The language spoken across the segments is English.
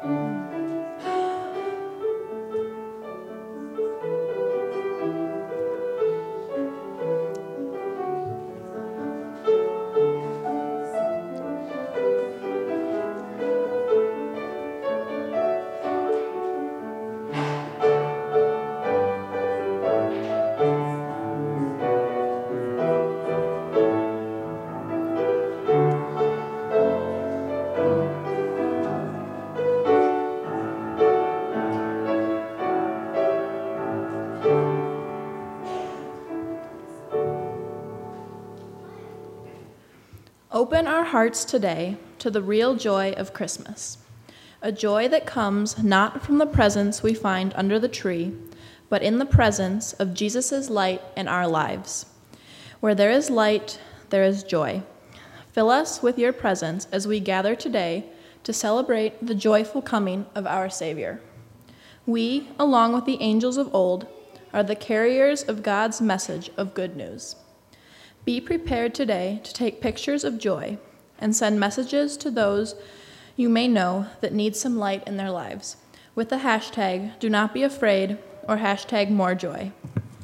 Open our hearts today to the real joy of Christmas, a joy that comes not from the presents we find under the tree, but in the presence of Jesus' light in our lives. Where there is light, there is joy. Fill us with your presence as we gather today to celebrate the joyful coming of our Savior. We, along with the angels of old, are the carriers of God's message of good news. Be prepared today to take pictures of joy and send messages to those you may know that need some light in their lives with the hashtag Do Not Be Afraid or hashtag More Joy.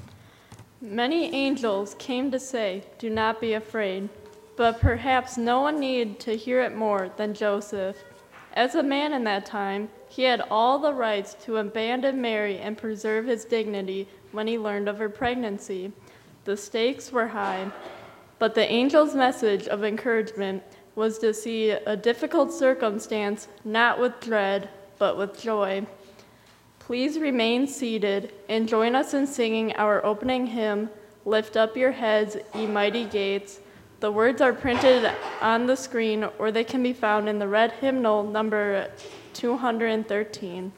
Many angels came to say, "Do not be afraid," but perhaps no one needed to hear it more than Joseph. As a man in that time, he had all the rights to abandon Mary and preserve his dignity when he learned of her pregnancy. The stakes were high, but the angel's message of encouragement was to see a difficult circumstance not with dread, but with joy. Please remain seated and join us in singing our opening hymn, Lift Up Your Heads, Ye Mighty Gates. The words are printed on the screen, or they can be found in the red hymnal number 213.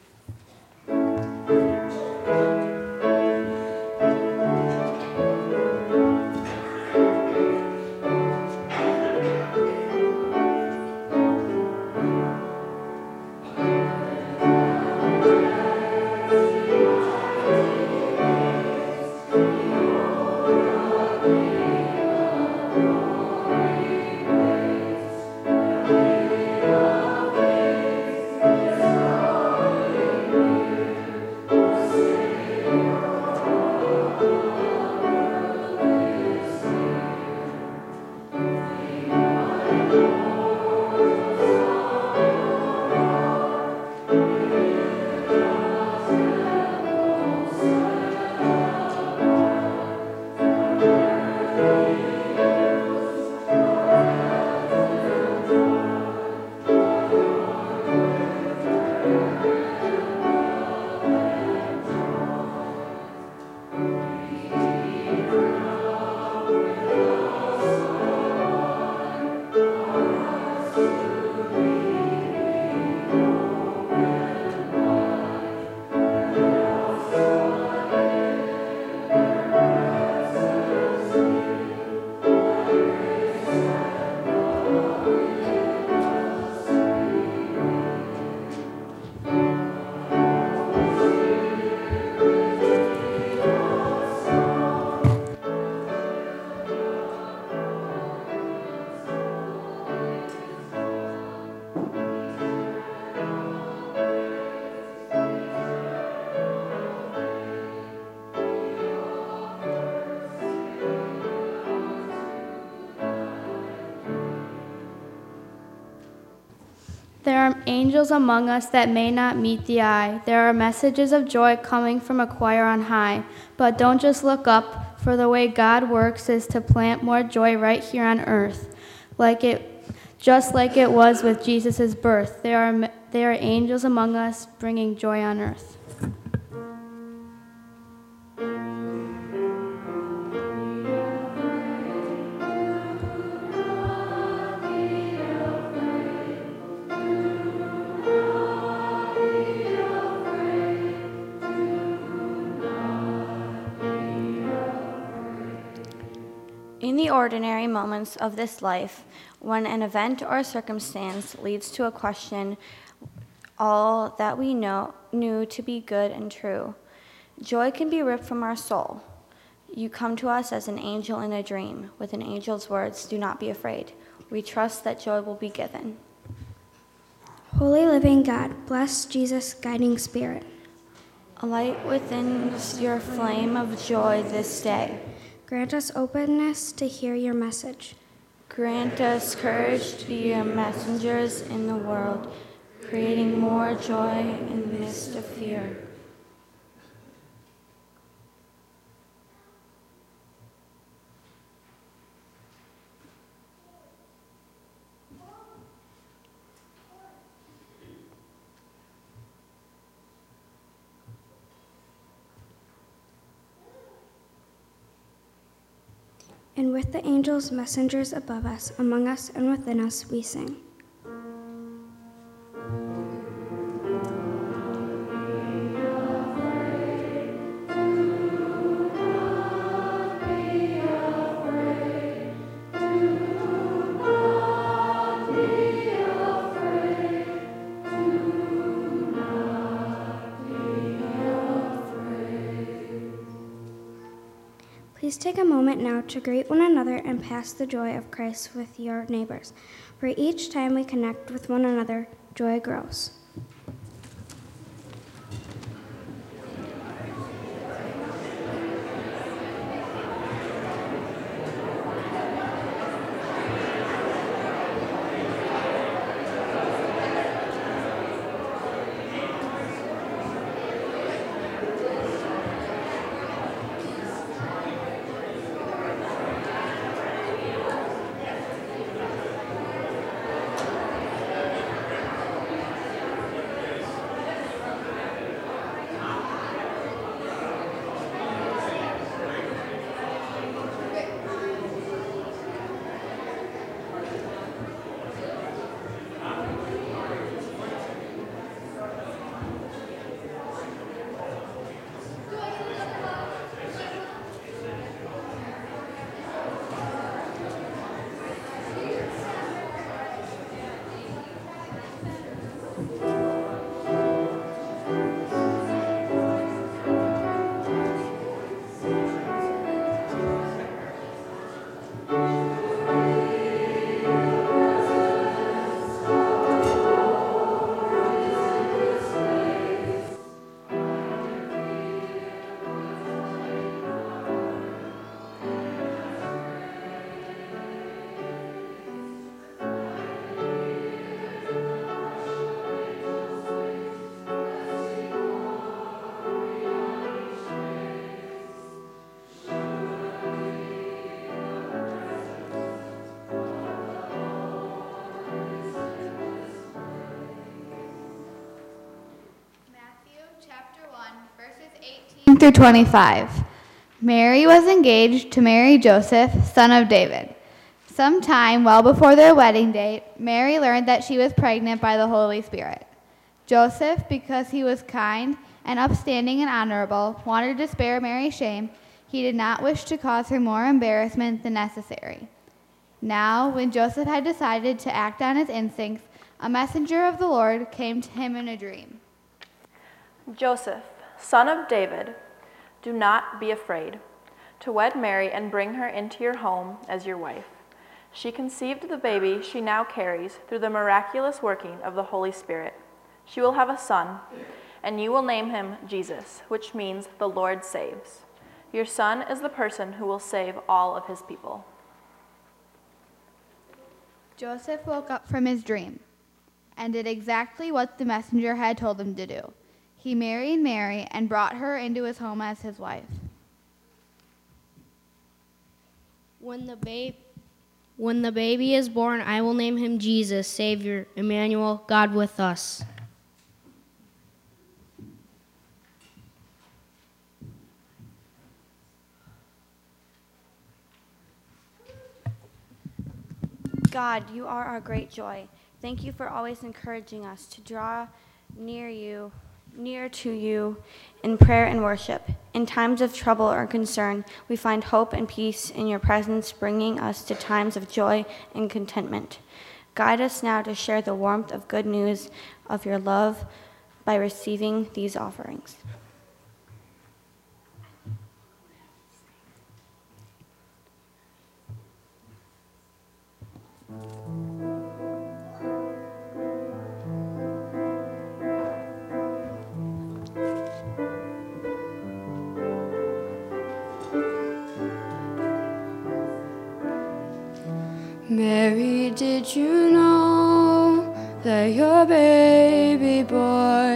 There are angels among us that may not meet the eye. There are messages of joy coming from a choir on high. But don't just look up, for the way God works is to plant more joy right here on earth, just like it was with Jesus' birth. There are angels among us bringing joy on earth. In the ordinary moments of this life, when an event or a circumstance leads to a question all that we knew to be good and true, joy can be ripped from our soul. You come to us as an angel in a dream, with an angel's words, "Do not be afraid." We trust that joy will be given. Holy living God, bless Jesus' guiding spirit. A light within your flame of joy this day. Grant us openness to hear your message. Grant us courage to be your messengers in the world, creating more joy in the midst of fear. And with the angels, messengers above us, among us, and within us, we sing. Please take a moment now to greet one another and pass the joy of Christ with your neighbors. For each time we connect with one another, joy grows. Through 25. Mary was engaged to marry Joseph, son of David. Sometime well before their wedding date, Mary learned that she was pregnant by the Holy Spirit. Joseph, because he was kind and upstanding and honorable, wanted to spare Mary shame. He did not wish to cause her more embarrassment than necessary. Now, when Joseph had decided to act on his instincts, a messenger of the Lord came to him in a dream. Joseph, son of David, do not be afraid to wed Mary and bring her into your home as your wife. She conceived the baby she now carries through the miraculous working of the Holy Spirit. She will have a son, and you will name him Jesus, which means the Lord saves. Your son is the person who will save all of his people. Joseph woke up from his dream and did exactly what the messenger had told him to do. He married Mary and brought her into his home as his wife. When the baby is born, I will name him Jesus, Savior, Emmanuel, God with us. God, you are our great joy. Thank you for always encouraging us to draw near to you in prayer and worship. In times of trouble or concern, we find hope and peace in your presence, bringing us to times of joy and contentment. Guide us now to share the warmth of good news of your love by receiving these offerings.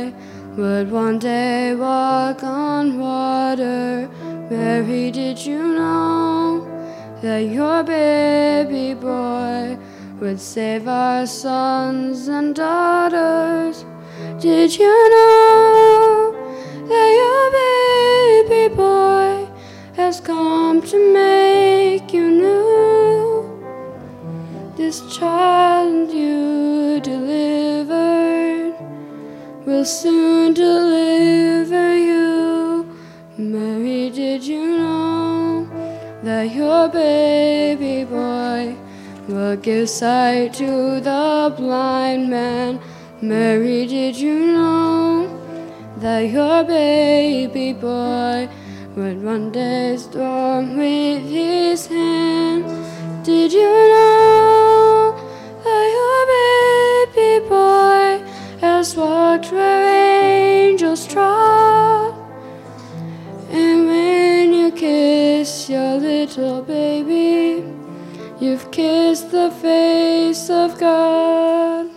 boy would one day walk on water. Mary, did you know that your baby boy would save our sons and daughters? Did you know that your baby boy has come to make you new? This child you delivered will soon deliver you. Mary, did you know that your baby boy will give sight to the blind man? Mary, did you know that your baby boy would one day storm with his hand? Did you know that your baby boy has walked where angels trod? And when you kiss your little baby, you've kissed the face of God.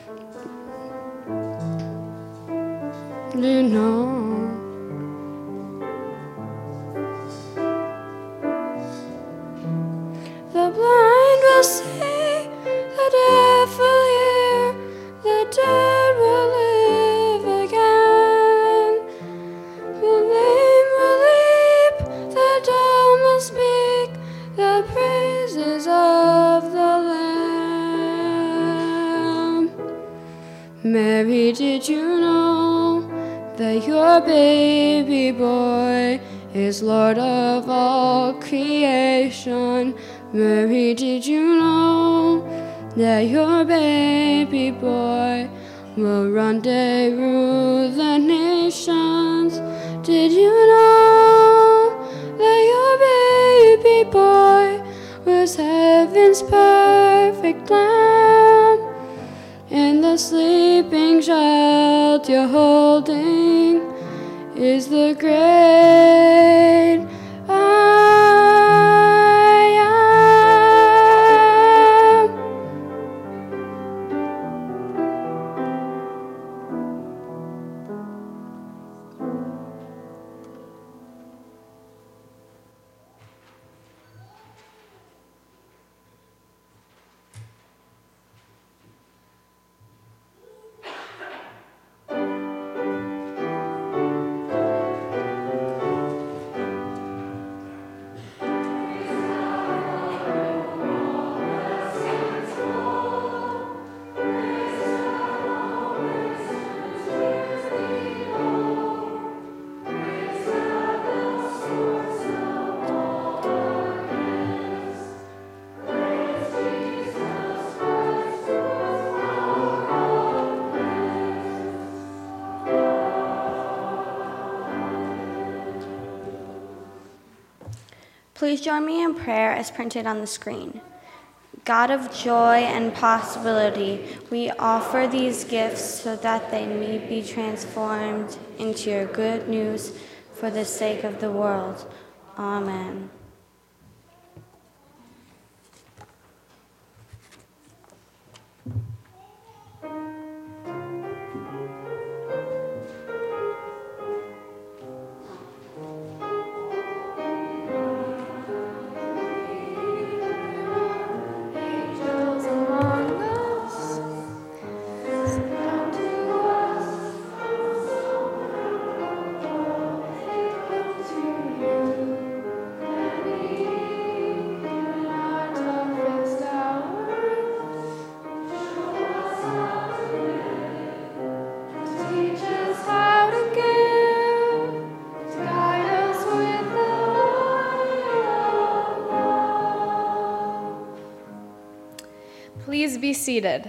You know, the blind will see, the deaf will hear, the dead will live again. The lame will leap, the dumb will speak, the praises of the Lamb. Mary, did you know that your baby boy is Lord of all creation? Mary, did you know that your baby boy will one day rule the nations? Did you know that your baby boy was heaven's perfect lamb? And the sleeping child you're holding is the great I am. Please join me in prayer as printed on the screen. God of joy and possibility, we offer these gifts so that they may be transformed into your good news for the sake of the world. Amen. Please be seated.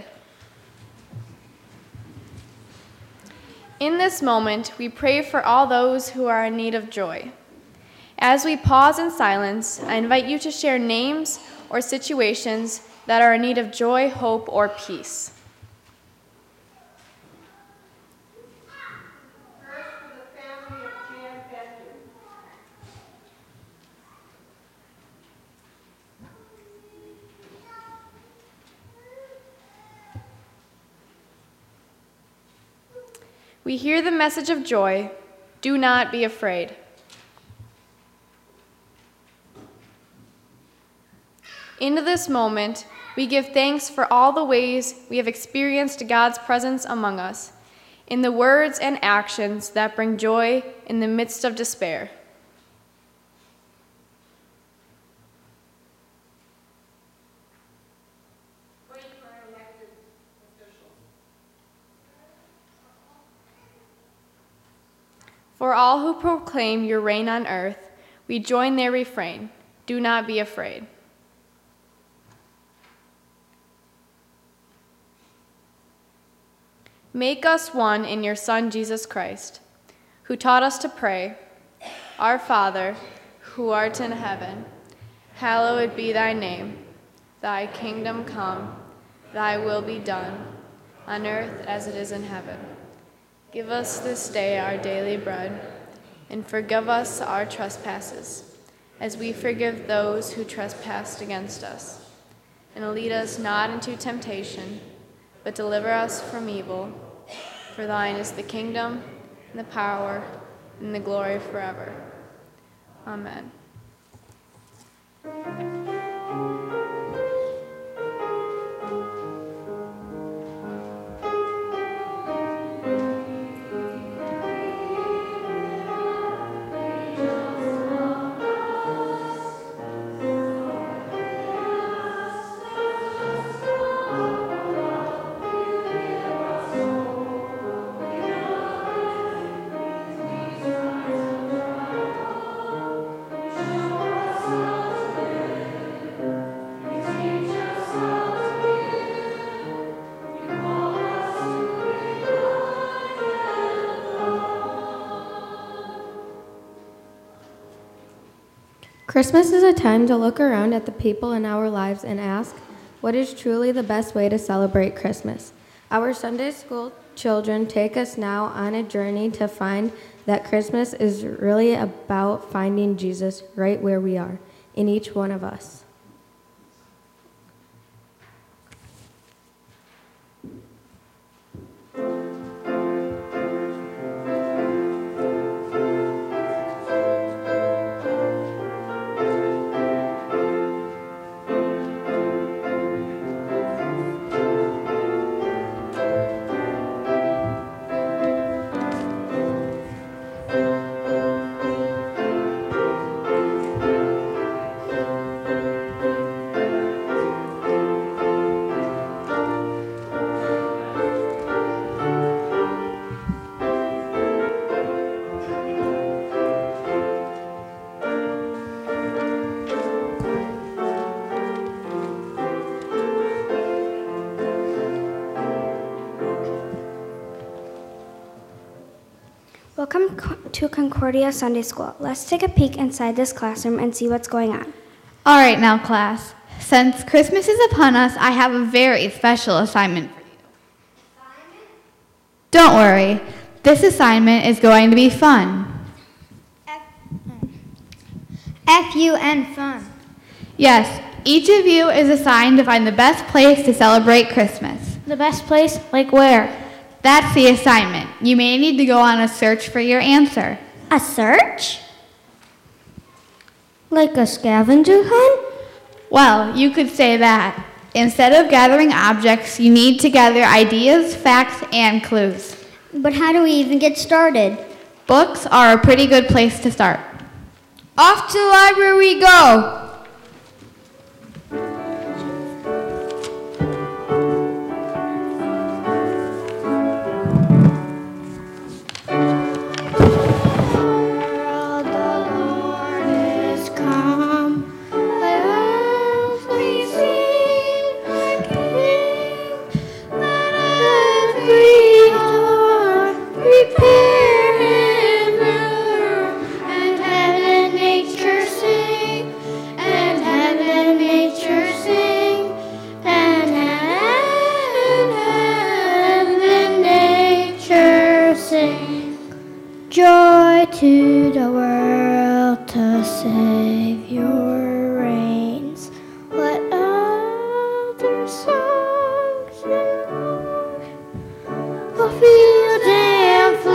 In this moment, we pray for all those who are in need of joy. As we pause in silence, I invite you to share names or situations that are in need of joy, hope, or peace. We hear the message of joy. Do not be afraid. Into this moment, we give thanks for all the ways we have experienced God's presence among us, in the words and actions that bring joy in the midst of despair. For all who proclaim your reign on earth, we join their refrain, do not be afraid. Make us one in your Son, Jesus Christ, who taught us to pray, Our Father, who art in heaven, hallowed be thy name. Thy kingdom come, thy will be done, on earth as it is in heaven. Give us this day our daily bread, and forgive us our trespasses, as we forgive those who trespass against us. And lead us not into temptation, but deliver us from evil. For thine is the kingdom, and the power, and the glory forever. Amen. Christmas is a time to look around at the people in our lives and ask, what is truly the best way to celebrate Christmas? Our Sunday school children take us now on a journey to find that Christmas is really about finding Jesus right where we are, in each one of us. Welcome to Concordia Sunday School. Let's take a peek inside this classroom and see what's going on. All right now, class. Since Christmas is upon us, I have a very special assignment for you. Don't worry. This assignment is going to be fun. F-U-N, fun. Yes, each of you is assigned to find the best place to celebrate Christmas. The best place? Like where? That's the assignment. You may need to go on a search for your answer. A search? Like a scavenger hunt? Well, you could say that. Instead of gathering objects, you need to gather ideas, facts, and clues. But how do we even get started? Books are a pretty good place to start. Off to the library we go. To the world, the Savior reigns. Let other songs and a field and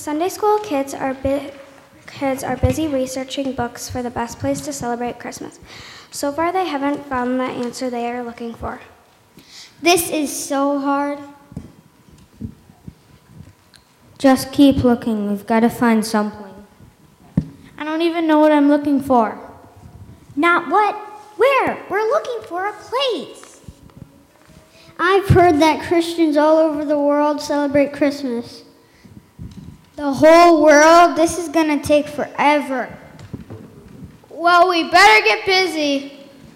Sunday school kids are busy researching books for the best place to celebrate Christmas. So far, they haven't found the answer they are looking for. This is so hard. Just keep looking. We've got to find something. I don't even know what I'm looking for. Not what? Where? We're looking for a place. I've heard that Christians all over the world celebrate Christmas. The whole world? This is going to take forever. Well, we better get busy.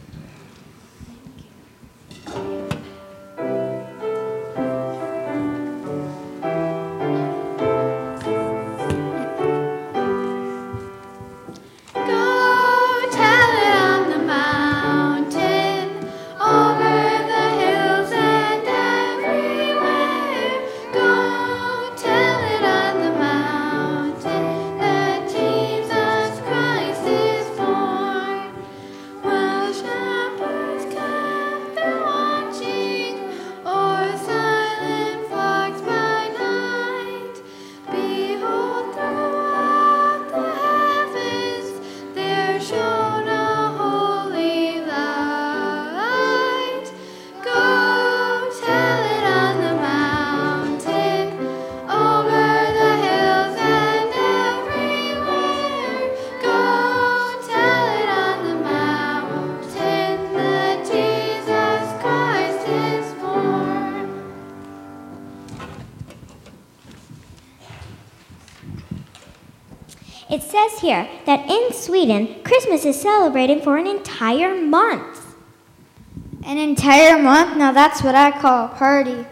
It says here that in Sweden, Christmas is celebrated for an entire month. An entire month? Now that's what I call a party.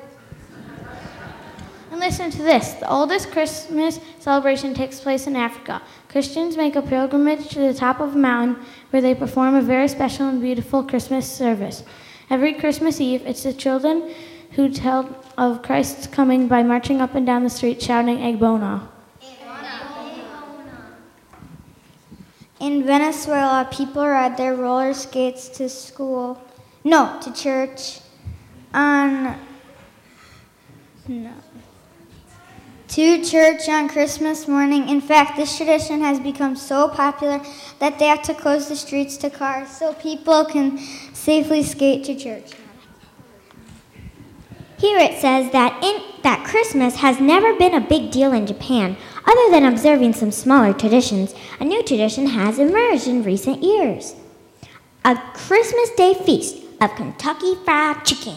And listen to this. The oldest Christmas celebration takes place in Africa. Christians make a pilgrimage to the top of a mountain where they perform a very special and beautiful Christmas service. Every Christmas Eve, it's the children who tell of Christ's coming by marching up and down the street shouting Egg Bona. In Venezuela, people ride their roller skates to school. No, to church. To church on Christmas morning. In fact, this tradition has become so popular that they have to close the streets to cars so people can safely skate to church. Here it says that Christmas has never been a big deal in Japan. Other than observing some smaller traditions, a new tradition has emerged in recent years. A Christmas Day feast of Kentucky Fried Chicken.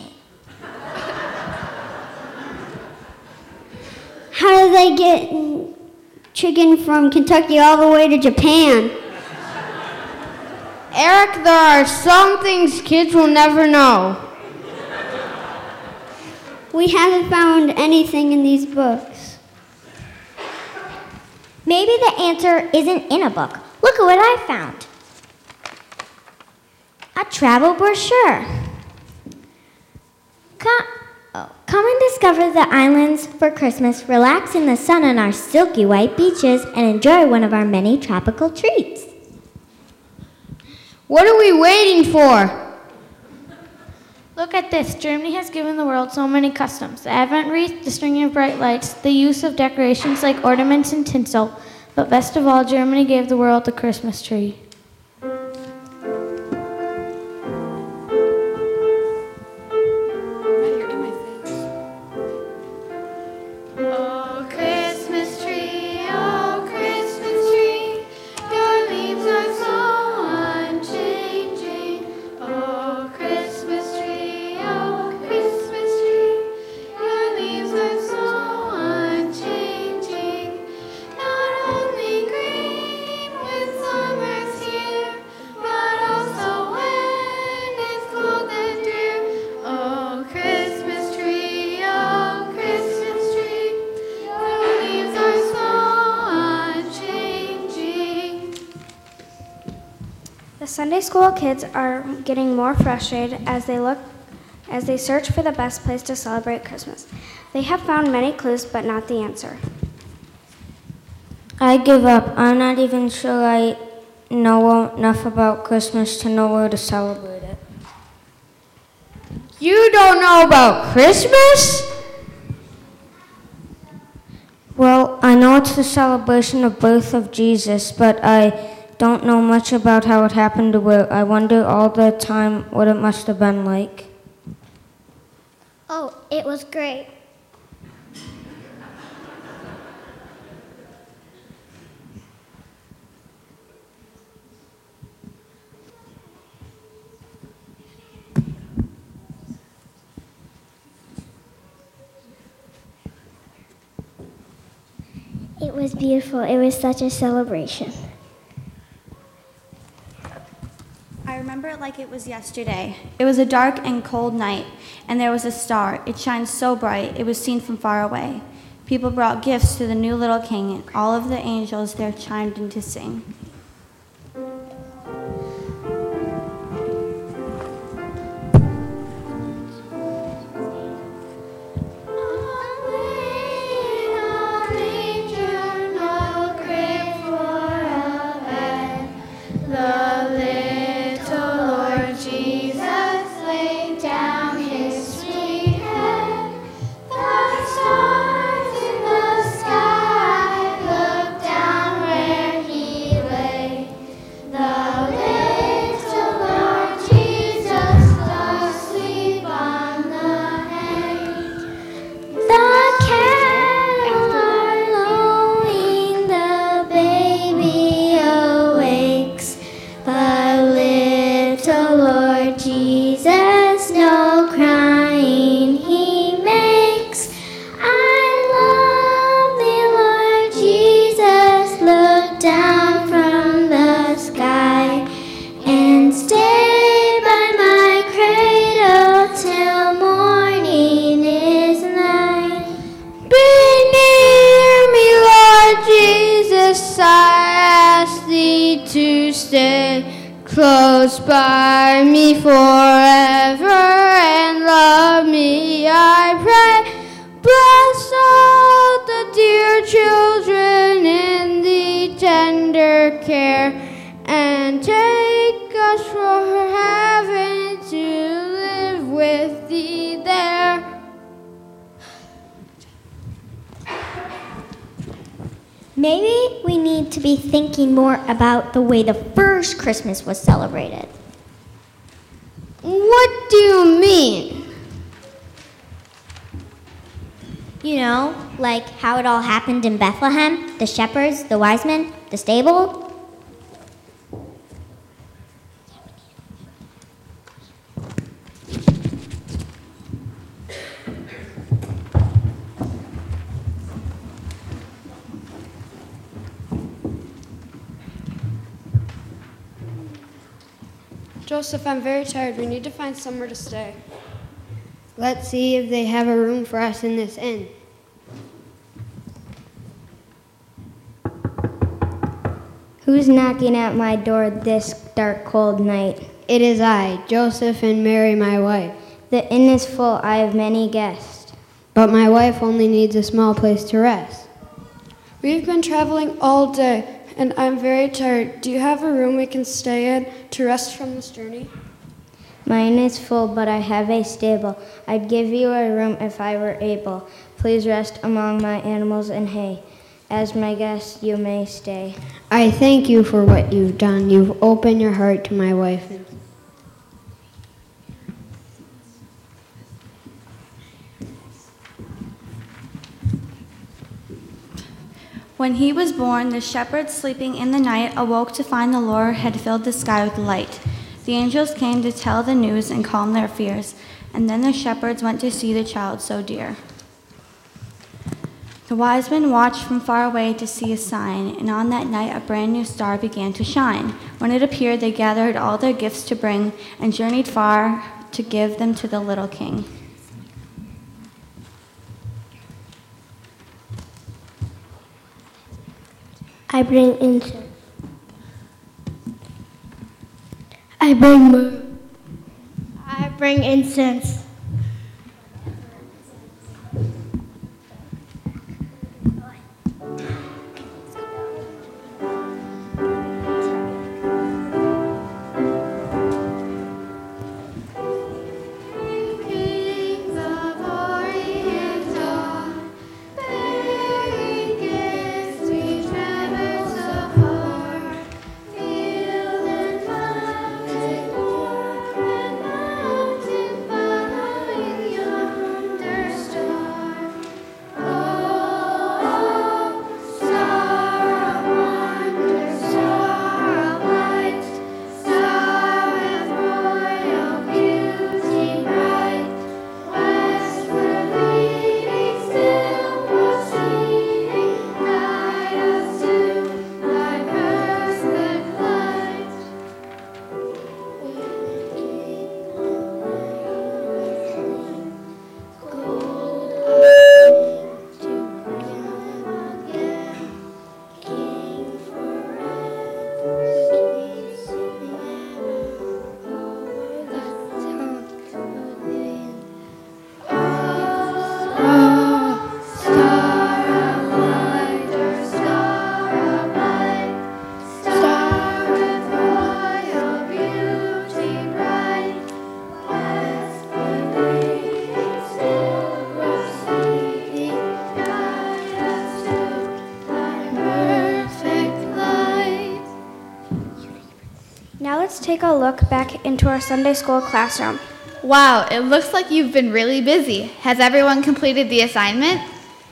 How do they get chicken from Kentucky all the way to Japan? Eric, there are some things kids will never know. We haven't found anything in these books. Maybe the answer isn't in a book. Look at what I found. A travel brochure. Come and discover the islands for Christmas, relax in the sun on our silky white beaches, and enjoy one of our many tropical treats. What are we waiting for? Look at this. Germany has given the world so many customs. The Advent wreath, the string of bright lights, the use of decorations like ornaments and tinsel. But best of all, Germany gave the world the Christmas tree. Sunday school kids are getting more frustrated as they search for the best place to celebrate Christmas. They have found many clues, but not the answer. I give up. I'm not even sure I know enough about Christmas to know where to celebrate it. You don't know about Christmas? Well, I know it's the celebration of birth of Jesus, but I don't know much about how it happened to her. I wonder all the time what it must have been like. Oh, it was great. It was beautiful. It was such a celebration. I remember it like it was yesterday. It was a dark and cold night, and there was a star. It shined so bright, it was seen from far away. People brought gifts to the new little king, and all of the angels there chimed in to sing. Close by me forever and love me, I pray. Bless all the dear children in the tender care, and take us from heaven to live with thee there. Maybe we need to be thinking more about the way the first Christmas was celebrated. What do you mean? You know, like how it all happened in Bethlehem, the shepherds, the wise men, the stable. Joseph, I'm very tired. We need to find somewhere to stay. Let's see if they have a room for us in this inn. Who's knocking at my door this dark, cold night? It is I, Joseph and Mary, my wife. The inn is full. I have many guests. But my wife only needs a small place to rest. We've been traveling all day, and I'm very tired. Do you have a room we can stay in to rest from this journey? Mine is full, but I have a stable. I'd give you a room if I were able. Please rest among my animals and hay. As my guest, you may stay. I thank you for what you've done. You've opened your heart to my wife. When he was born, the shepherds sleeping in the night awoke to find the Lord had filled the sky with light. The angels came to tell the news and calm their fears, and then the shepherds went to see the child so dear. The wise men watched from far away to see a sign, and on that night a brand new star began to shine. When it appeared, they gathered all their gifts to bring and journeyed far to give them to the little king. I bring incense. I bring myrrh. I bring incense. Kings of Orient dawn, bearing Now let's take a look back into our Sunday school classroom. Wow, it looks like you've been really busy. Has everyone completed the assignment?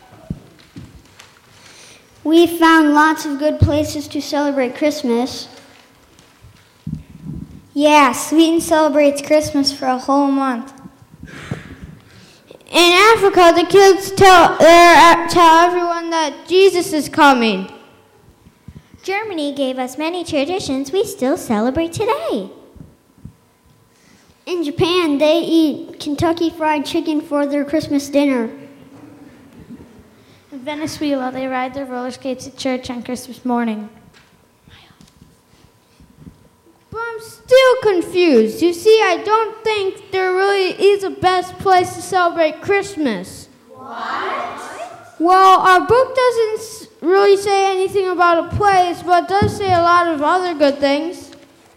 We found lots of good places to celebrate Christmas. Yeah, Sweden celebrates Christmas for a whole month. In Africa, the kids tell everyone that Jesus is coming. Germany gave us many traditions we still celebrate today. In Japan, they eat Kentucky Fried Chicken for their Christmas dinner. In Venezuela, they ride their roller skates at church on Christmas morning. But I'm still confused. You see, I don't think there really is a best place to celebrate Christmas. What? Well, our book doesn't really say anything about a place, but does say a lot of other good things.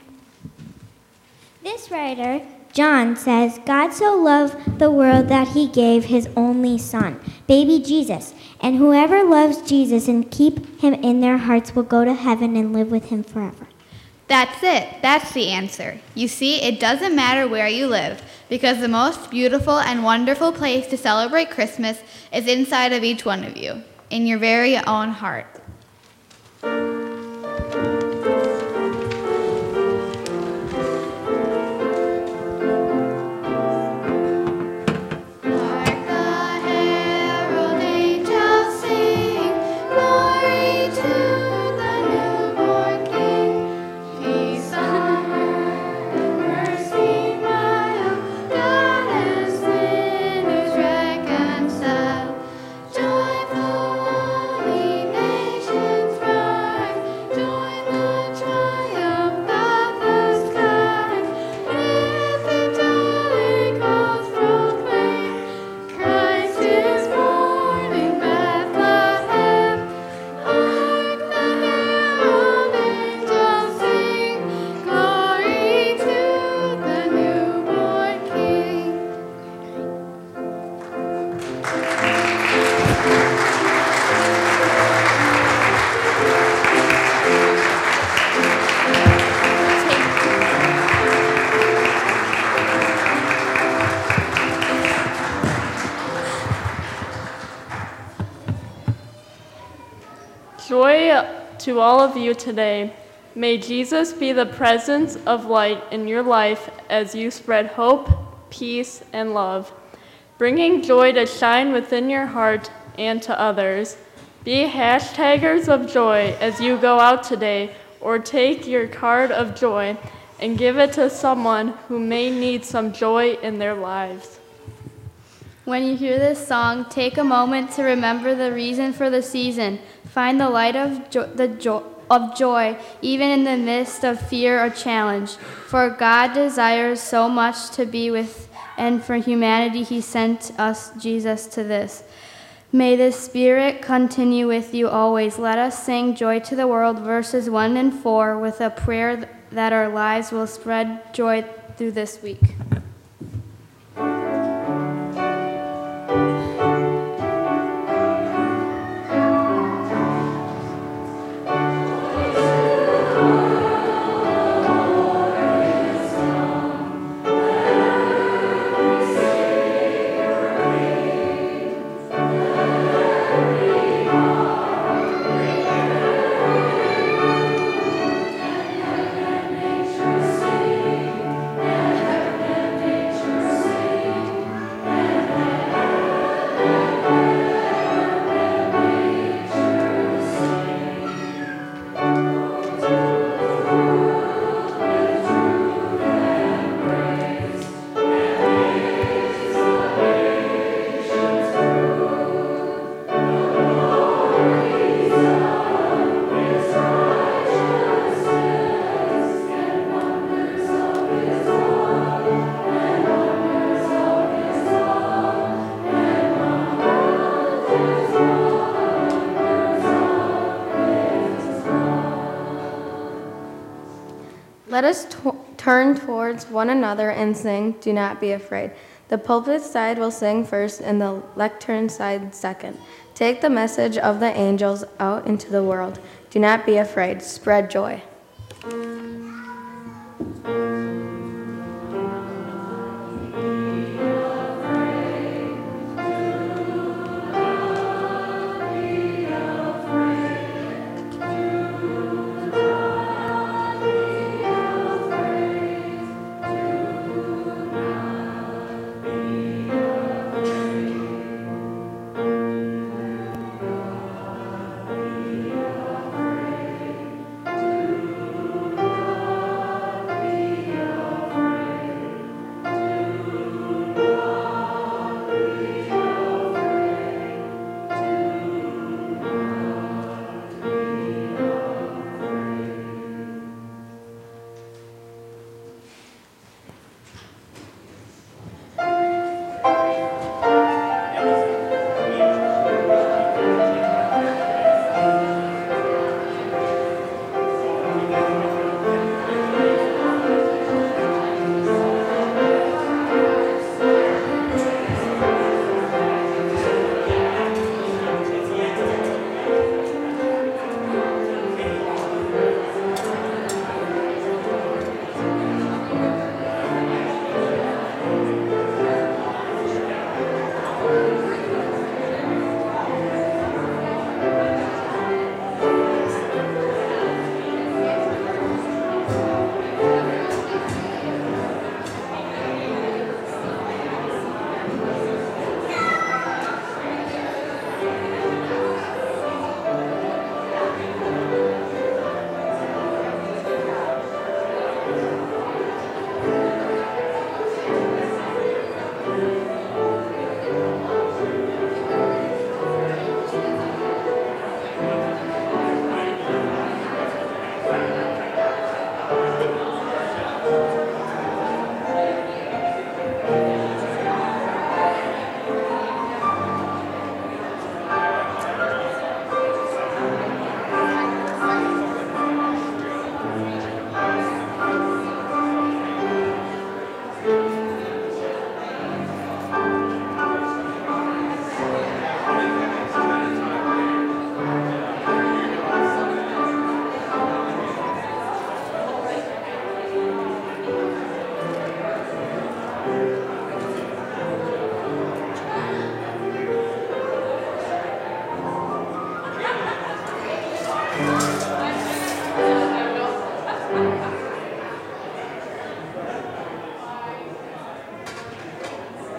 This writer, John, says, God so loved the world that he gave his only son, baby Jesus. And whoever loves Jesus and keep him in their hearts will go to heaven and live with him forever. That's it. That's the answer. You see, it doesn't matter where you live, because the most beautiful and wonderful place to celebrate Christmas is inside of each one of you, in your very own heart. Joy to all of you today. May Jesus be the presence of light in your life as you spread hope, peace, and love, bringing joy to shine within your heart and to others. Be hashtaggers of joy as you go out today, or take your card of joy and give it to someone who may need some joy in their lives. When you hear this song, take a moment to remember the reason for the season. Find the light of joy, even in the midst of fear or challenge. For God desires so much to be with, and for humanity he sent us Jesus to this. May the Spirit continue with you always. Let us sing Joy to the World, verses 1 and 4, with a prayer that our lives will spread joy through this week. Let us turn towards one another and sing, Do Not Be Afraid. The pulpit side will sing first and the lectern side second. Take the message of the angels out into the world. Do not be afraid. Spread joy.